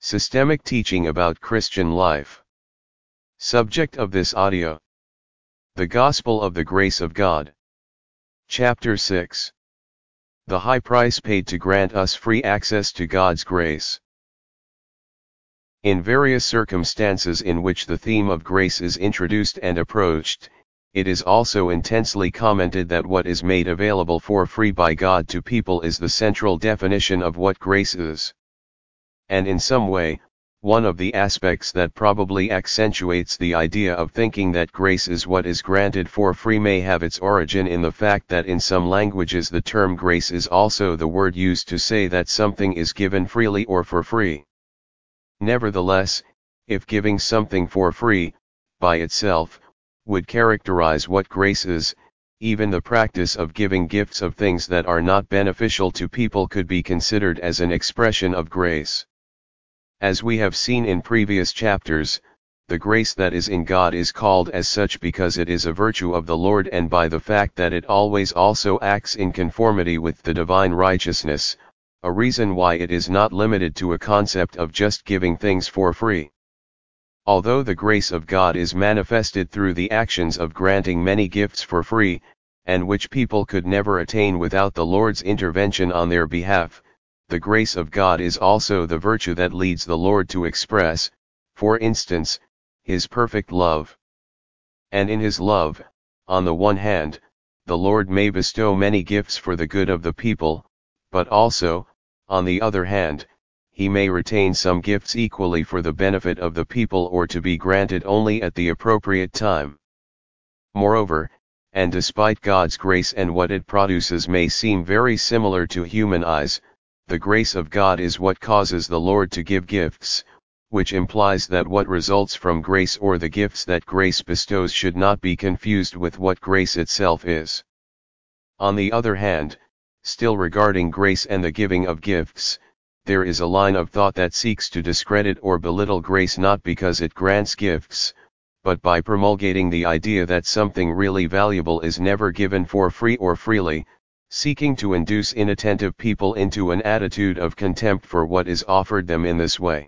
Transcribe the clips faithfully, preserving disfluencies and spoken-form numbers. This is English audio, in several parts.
Systemic teaching about Christian life. Subject of this audio: the Gospel of the Grace of God. Chapter six. The high price paid to grant us free access to God's grace. In various circumstances in which the theme of grace is introduced and approached, it is also intensely commented that what is made available for free by God to people is the central definition of what grace is. And in some way, one of the aspects that probably accentuates the idea of thinking that grace is what is granted for free may have its origin in the fact that in some languages the term grace is also the word used to say that something is given freely or for free. Nevertheless, if giving something for free, by itself, would characterize what grace is, even the practice of giving gifts of things that are not beneficial to people could be considered as an expression of grace. As we have seen in previous chapters, the grace that is in God is called as such because it is a virtue of the Lord and by the fact that it always also acts in conformity with the divine righteousness, a reason why it is not limited to a concept of just giving things for free. Although the grace of God is manifested through the actions of granting many gifts for free, and which people could never attain without the Lord's intervention on their behalf, the grace of God is also the virtue that leads the Lord to express, for instance, His perfect love. And in His love, on the one hand, the Lord may bestow many gifts for the good of the people, but also, on the other hand, He may retain some gifts equally for the benefit of the people or to be granted only at the appropriate time. Moreover, and despite God's grace and what it produces may seem very similar to human eyes, the grace of God is what causes the Lord to give gifts, which implies that what results from grace or the gifts that grace bestows should not be confused with what grace itself is. On the other hand, still regarding grace and the giving of gifts, there is a line of thought that seeks to discredit or belittle grace not because it grants gifts, but by promulgating the idea that something really valuable is never given for free or freely, seeking to induce inattentive people into an attitude of contempt for what is offered them in this way.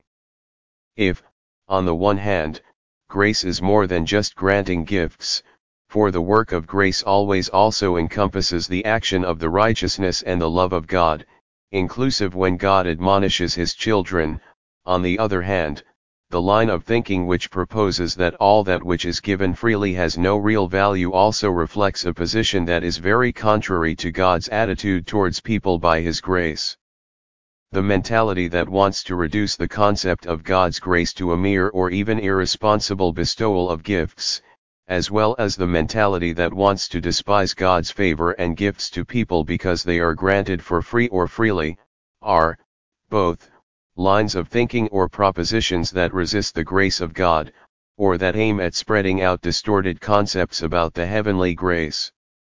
If, on the one hand, grace is more than just granting gifts, for the work of grace always also encompasses the action of the righteousness and the love of God, inclusive when God admonishes His children, on the other hand, the line of thinking which proposes that all that which is given freely has no real value also reflects a position that is very contrary to God's attitude towards people by His grace. The mentality that wants to reduce the concept of God's grace to a mere or even irresponsible bestowal of gifts, as well as the mentality that wants to despise God's favor and gifts to people because they are granted for free or freely, are, both, lines of thinking or propositions that resist the grace of God, or that aim at spreading out distorted concepts about the heavenly grace.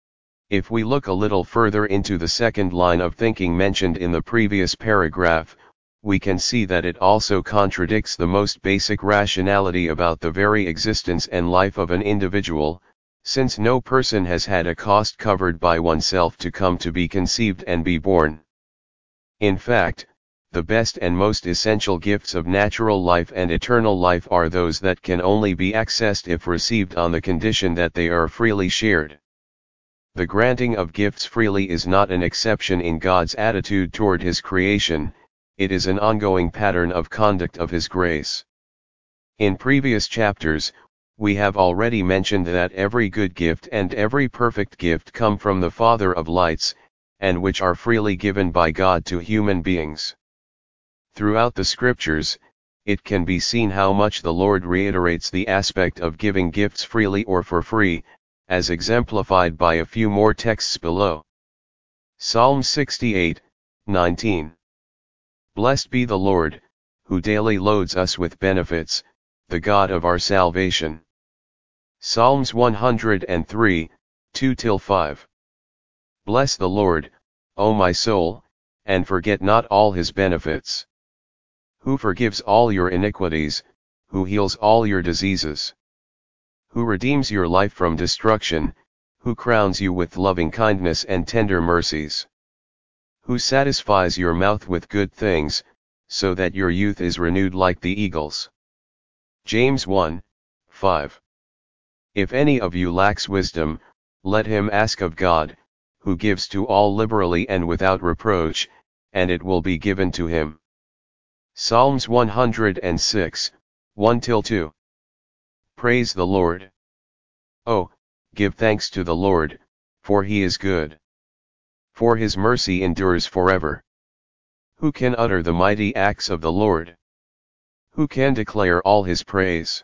If we look a little further into the second line of thinking mentioned in the previous paragraph, we can see that it also contradicts the most basic rationality about the very existence and life of an individual, since no person has had a cost covered by oneself to come to be conceived and be born. In fact, the best and most essential gifts of natural life and eternal life are those that can only be accessed if received on the condition that they are freely shared. The granting of gifts freely is not an exception in God's attitude toward His creation, it is an ongoing pattern of conduct of His grace. In previous chapters, we have already mentioned that every good gift and every perfect gift come from the Father of lights, and which are freely given by God to human beings. Throughout the Scriptures, it can be seen how much the Lord reiterates the aspect of giving gifts freely or for free, as exemplified by a few more texts below. Psalm sixty-eight, nineteen. Blessed be the Lord, who daily loads us with benefits, the God of our salvation. Psalms one hundred three, two to five. Bless the Lord, O my soul, and forget not all His benefits. Who forgives all your iniquities, who heals all your diseases. Who redeems your life from destruction, who crowns you with loving kindness and tender mercies. Who satisfies your mouth with good things, so that your youth is renewed like the eagles. James one, five. If any of you lacks wisdom, let him ask of God, who gives to all liberally and without reproach, and it will be given to him. Psalms one hundred six, one till two. Praise the Lord. Oh, give thanks to the Lord, for he is good. For his mercy endures forever. Who can utter the mighty acts of the Lord? Who can declare all his praise?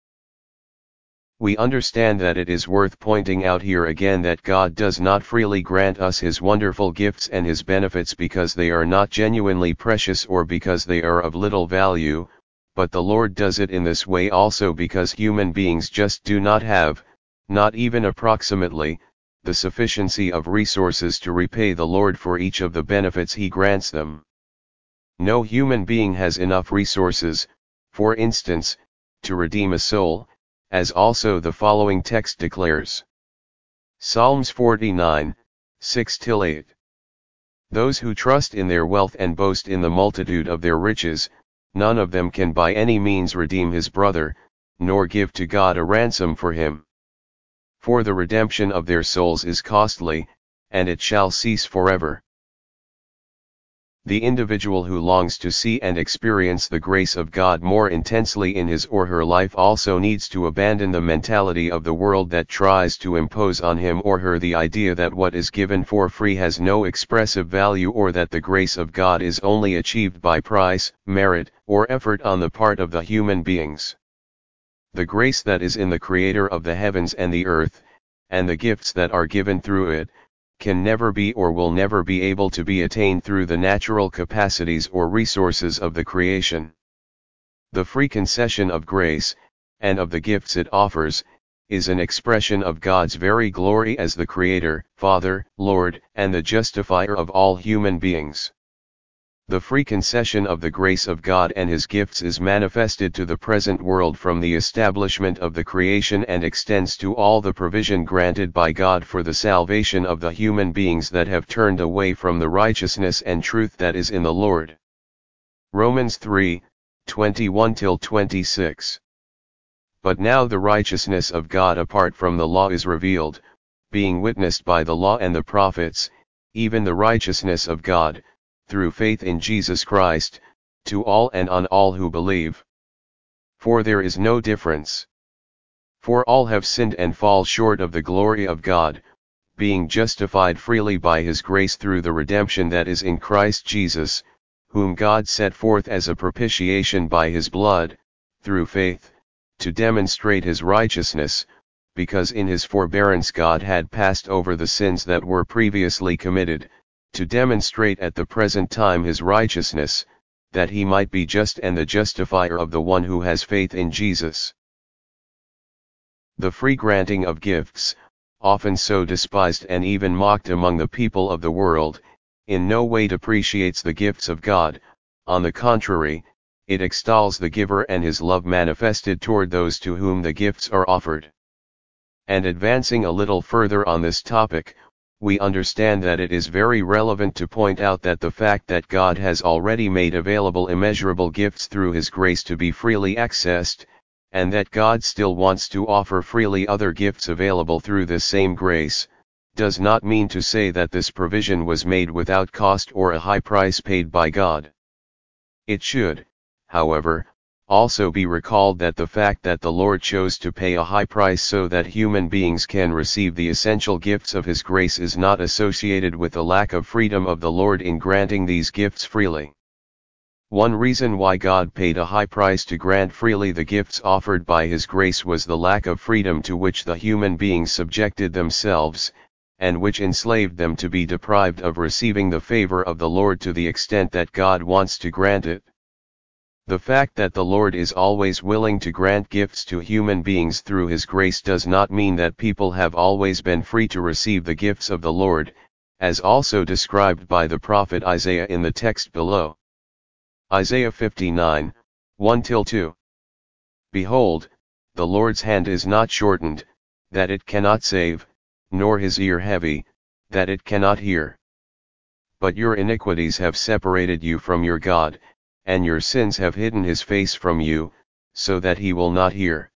We understand that it is worth pointing out here again that God does not freely grant us his wonderful gifts and his benefits because they are not genuinely precious or because they are of little value, but the Lord does it in this way also because human beings just do not have, not even approximately, the sufficiency of resources to repay the Lord for each of the benefits he grants them. No human being has enough resources, for instance, to redeem a soul, as also the following text declares. Psalms forty-nine, six till eight. Those who trust in their wealth and boast in the multitude of their riches, none of them can by any means redeem his brother, nor give to God a ransom for him. For the redemption of their souls is costly, and it shall cease forever. The individual who longs to see and experience the grace of God more intensely in his or her life also needs to abandon the mentality of the world that tries to impose on him or her the idea that what is given for free has no expressive value or that the grace of God is only achieved by price, merit, or effort on the part of the human beings. The grace that is in the Creator of the heavens and the earth, and the gifts that are given through it, can never be or will never be able to be attained through the natural capacities or resources of the creation. The free concession of grace, and of the gifts it offers, is an expression of God's very glory as the Creator, Father, Lord, and the Justifier of all human beings. The free concession of the grace of God and his gifts is manifested to the present world from the establishment of the creation and extends to all the provision granted by God for the salvation of the human beings that have turned away from the righteousness and truth that is in the Lord. Romans three, twenty-one till twenty-six. But now the righteousness of God apart from the law is revealed, being witnessed by the law and the prophets, even the righteousness of God, through faith in Jesus Christ, to all and on all who believe. For there is no difference. For all have sinned and fall short of the glory of God, being justified freely by his grace through the redemption that is in Christ Jesus, whom God set forth as a propitiation by his blood, through faith, to demonstrate his righteousness, because in his forbearance God had passed over the sins that were previously committed, to demonstrate at the present time his righteousness, that he might be just and the justifier of the one who has faith in Jesus. The free granting of gifts, often so despised and even mocked among the people of the world, in no way depreciates the gifts of God. On the contrary, it extols the giver and his love manifested toward those to whom the gifts are offered. And advancing a little further on this topic, we understand that it is very relevant to point out that the fact that God has already made available immeasurable gifts through his grace to be freely accessed, and that God still wants to offer freely other gifts available through this same grace, does not mean to say that this provision was made without cost or a high price paid by God. It should, however, also be recalled that the fact that the Lord chose to pay a high price so that human beings can receive the essential gifts of his grace is not associated with the lack of freedom of the Lord in granting these gifts freely. One reason why God paid a high price to grant freely the gifts offered by his grace was the lack of freedom to which the human beings subjected themselves, and which enslaved them to be deprived of receiving the favor of the Lord to the extent that God wants to grant it. The fact that the Lord is always willing to grant gifts to human beings through his grace does not mean that people have always been free to receive the gifts of the Lord, as also described by the prophet Isaiah in the text below. Isaiah fifty-nine, one till two. Behold, the Lord's hand is not shortened, that it cannot save, nor his ear heavy, that it cannot hear. But your iniquities have separated you from your God, and your sins have hidden his face from you, so that he will not hear.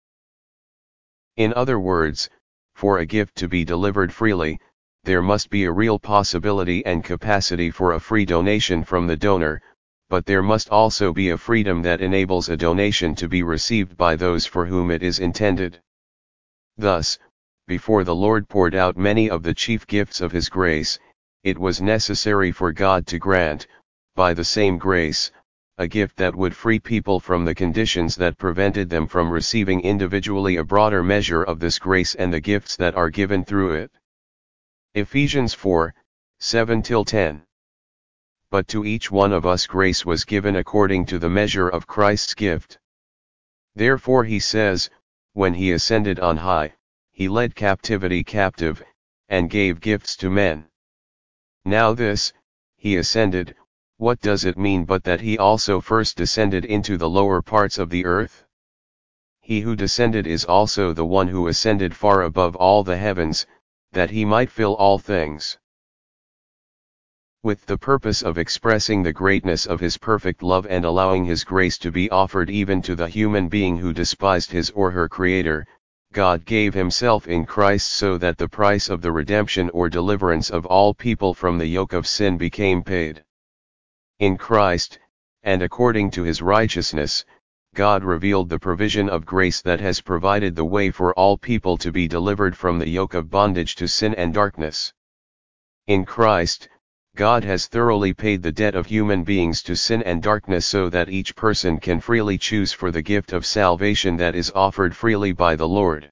In other words, for a gift to be delivered freely, there must be a real possibility and capacity for a free donation from the donor, but there must also be a freedom that enables a donation to be received by those for whom it is intended. Thus, before the Lord poured out many of the chief gifts of His grace, it was necessary for God to grant, by the same grace, a gift that would free people from the conditions that prevented them from receiving individually a broader measure of this grace and the gifts that are given through it. Ephesians four, seven to ten. But to each one of us grace was given according to the measure of Christ's gift. Therefore he says, when he ascended on high, he led captivity captive, and gave gifts to men. Now this, he ascended, what does it mean but that he also first descended into the lower parts of the earth? He who descended is also the one who ascended far above all the heavens, that he might fill all things. With the purpose of expressing the greatness of his perfect love and allowing his grace to be offered even to the human being who despised his or her Creator, God gave himself in Christ so that the price of the redemption or deliverance of all people from the yoke of sin became paid. In Christ, and according to his righteousness, God revealed the provision of grace that has provided the way for all people to be delivered from the yoke of bondage to sin and darkness. In Christ, God has thoroughly paid the debt of human beings to sin and darkness so that each person can freely choose for the gift of salvation that is offered freely by the Lord.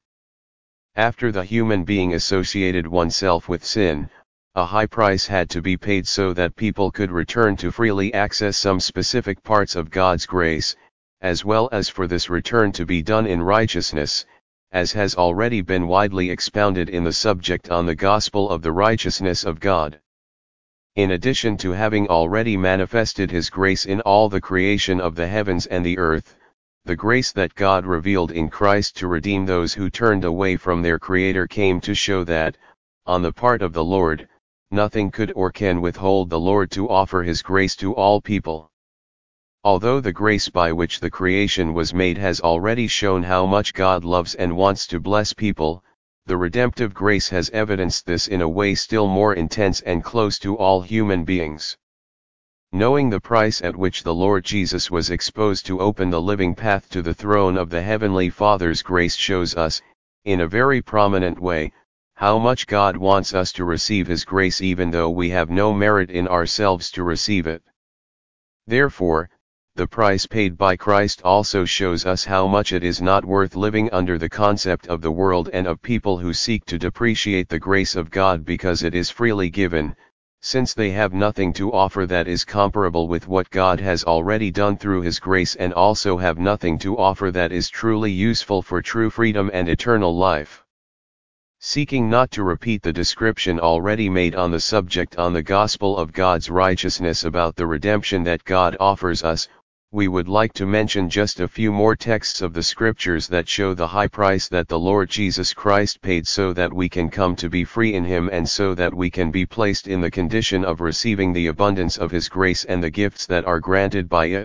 After the human being associated oneself with sin, a high price had to be paid so that people could return to freely access some specific parts of God's grace, as well as for this return to be done in righteousness, as has already been widely expounded in the subject on the gospel of the righteousness of God. In addition to having already manifested his grace in all the creation of the heavens and the earth, the grace that God revealed in Christ to redeem those who turned away from their Creator came to show that, on the part of the Lord, nothing could or can withhold the Lord to offer his grace to all people. Although the grace by which the creation was made has already shown how much God loves and wants to bless people, the redemptive grace has evidenced this in a way still more intense and close to all human beings. Knowing the price at which the Lord Jesus was exposed to open the living path to the throne of the Heavenly Father's grace shows us, in a very prominent way, how much God wants us to receive his grace even though we have no merit in ourselves to receive it. Therefore, the price paid by Christ also shows us how much it is not worth living under the concept of the world and of people who seek to depreciate the grace of God because it is freely given, since they have nothing to offer that is comparable with what God has already done through his grace and also have nothing to offer that is truly useful for true freedom and eternal life. Seeking not to repeat the description already made on the subject on the gospel of God's righteousness about the redemption that God offers us, we would like to mention just a few more texts of the scriptures that show the high price that the Lord Jesus Christ paid so that we can come to be free in him and so that we can be placed in the condition of receiving the abundance of his grace and the gifts that are granted by it.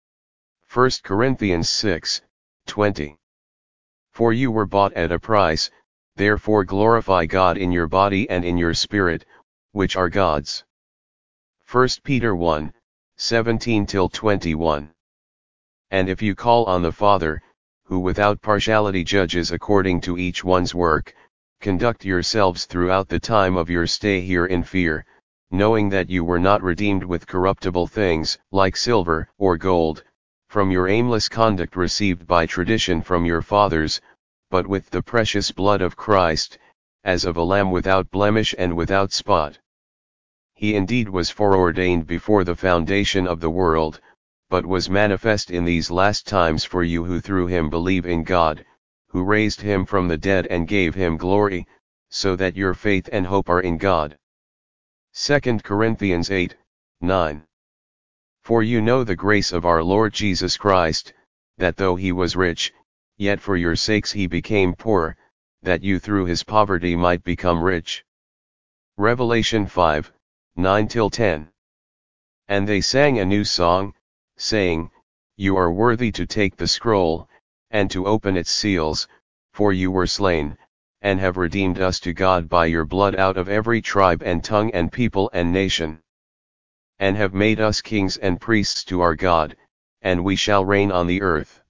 First Corinthians six, twenty. For you were bought at a price, therefore glorify God in your body and in your spirit, which are God's. First Peter one, seventeen to twenty-one. And if you call on the Father, who without partiality judges according to each one's work, conduct yourselves throughout the time of your stay here in fear, knowing that you were not redeemed with corruptible things, like silver or gold, from your aimless conduct received by tradition from your fathers, but with the precious blood of Christ, as of a lamb without blemish and without spot. He indeed was foreordained before the foundation of the world, but was manifest in these last times for you who through him believe in God, who raised him from the dead and gave him glory, so that your faith and hope are in God. Second Corinthians eight, nine. For you know the grace of our Lord Jesus Christ, that though he was rich, yet for your sakes he became poor, that you through his poverty might become rich. Revelation five, nine to ten. And they sang a new song, saying, "You are worthy to take the scroll, and to open its seals, for you were slain, and have redeemed us to God by your blood out of every tribe and tongue and people and nation. And have made us kings and priests to our God, and we shall reign on the earth."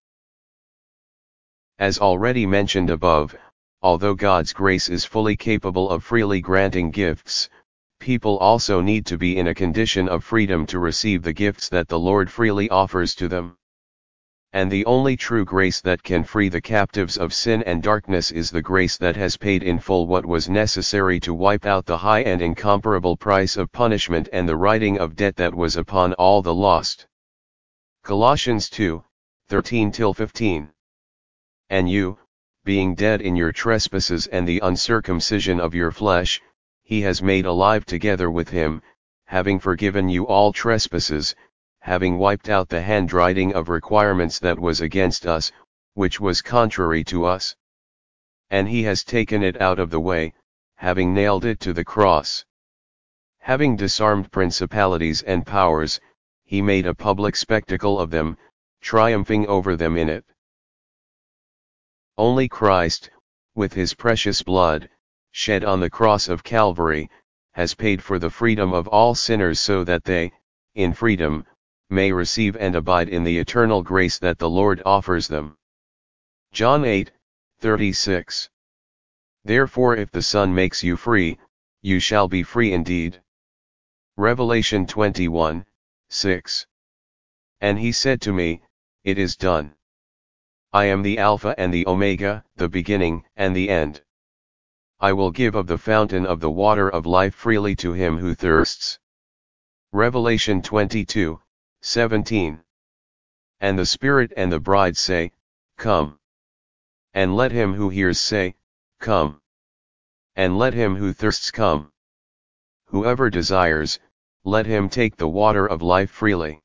As already mentioned above, although God's grace is fully capable of freely granting gifts, people also need to be in a condition of freedom to receive the gifts that the Lord freely offers to them. And the only true grace that can free the captives of sin and darkness is the grace that has paid in full what was necessary to wipe out the high and incomparable price of punishment and the writing of debt that was upon all the lost. Colossians two, thirteen till fifteen. And you, being dead in your trespasses and the uncircumcision of your flesh, he has made alive together with him, having forgiven you all trespasses, having wiped out the handwriting of requirements that was against us, which was contrary to us. And he has taken it out of the way, having nailed it to the cross. Having disarmed principalities and powers, he made a public spectacle of them, triumphing over them in it. Only Christ, with his precious blood, shed on the cross of Calvary, has paid for the freedom of all sinners so that they, in freedom, may receive and abide in the eternal grace that the Lord offers them. John eight, thirty-six. Therefore if the Son makes you free, you shall be free indeed. Revelation twenty-one, six. And he said to me, "It is done. I am the Alpha and the Omega, the beginning and the end. I will give of the fountain of the water of life freely to him who thirsts." Revelation twenty-two, seventeen. And the Spirit and the bride say, "Come." And let him who hears say, "Come." And let him who thirsts come. Whoever desires, let him take the water of life freely.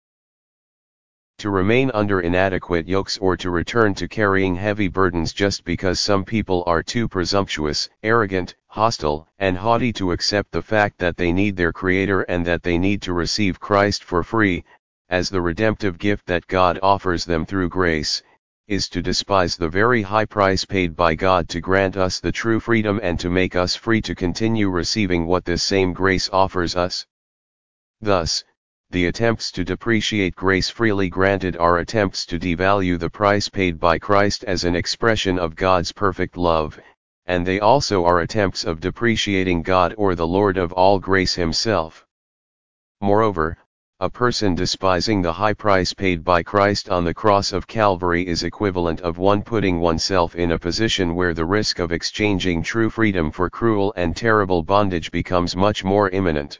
To remain under inadequate yokes or to return to carrying heavy burdens just because some people are too presumptuous, arrogant, hostile, and haughty to accept the fact that they need their Creator and that they need to receive Christ for free, as the redemptive gift that God offers them through grace, is to despise the very high price paid by God to grant us the true freedom and to make us free to continue receiving what this same grace offers us. Thus, the attempts to depreciate grace freely granted are attempts to devalue the price paid by Christ as an expression of God's perfect love, and they also are attempts of depreciating God or the Lord of all grace himself. Moreover, a person despising the high price paid by Christ on the cross of Calvary is equivalent of one putting oneself in a position where the risk of exchanging true freedom for cruel and terrible bondage becomes much more imminent.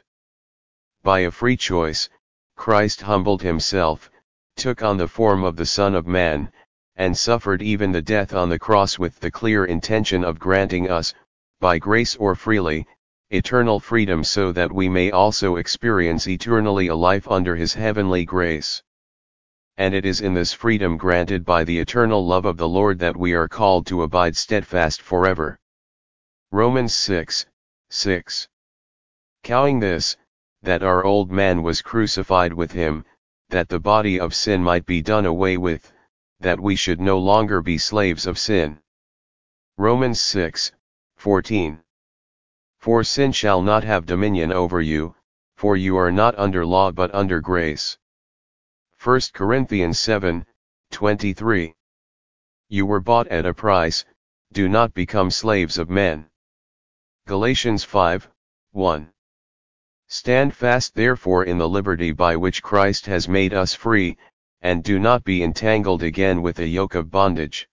By a free choice, Christ humbled himself, took on the form of the Son of Man, and suffered even the death on the cross with the clear intention of granting us, by grace or freely, eternal freedom so that we may also experience eternally a life under his heavenly grace. And it is in this freedom granted by the eternal love of the Lord that we are called to abide steadfast forever. Romans six, six. Knowing this, that our old man was crucified with him, that the body of sin might be done away with, that we should no longer be slaves of sin. Romans six, fourteen. For sin shall not have dominion over you, for you are not under law but under grace. First Corinthians seven, twenty-three. You were bought at a price, do not become slaves of men. Galatians five, one. Stand fast therefore in the liberty by which Christ has made us free, and do not be entangled again with a yoke of bondage.